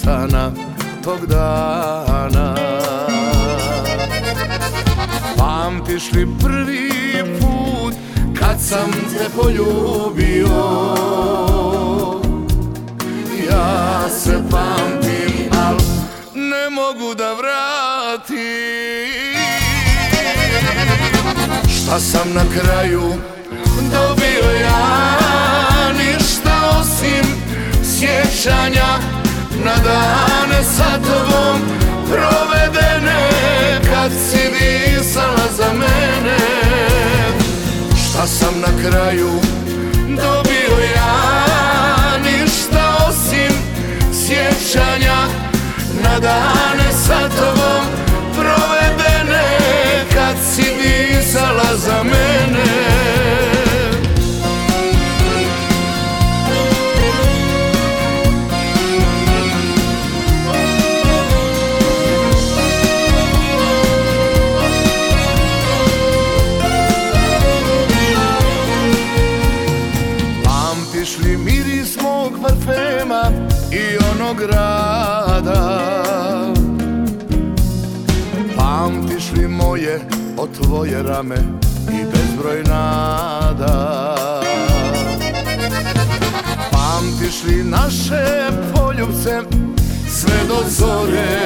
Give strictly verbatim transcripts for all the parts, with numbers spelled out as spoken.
sunčana tog dana. Pamtiš li prvi put kad sam te poljubio? Ja se pamtim, al ne mogu da vratim. Šta sam na kraju dobio ja? Ništa osim sjećanja na dane sa tobom provedene kad si disala za mene. Šta sam na kraju dobio ja? Ništa osim sjećanja na dane sa tobom provedene kad si disala za mene. Pamtiš li miris mog parfema i onog grada? Pamtiš li moje od tvoje rame i bezbroj nada? Pamtiš li naše poljubce sve do zore?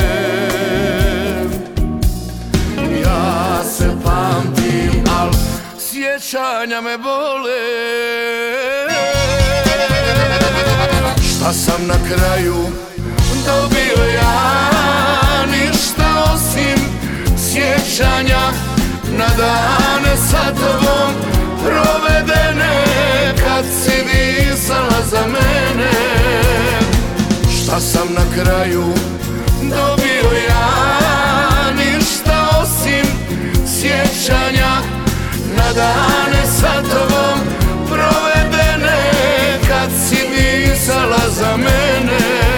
Ja se pamtim, al sjećanja me bole. Šta sam na kraju dobio ja? Ništa osim sjećanja na dane sa tobom provedene kad si disala za mene. Šta sam na kraju dobio ja? Ništa osim sjećanja na dane sa tobom provedene kad si disala za mene.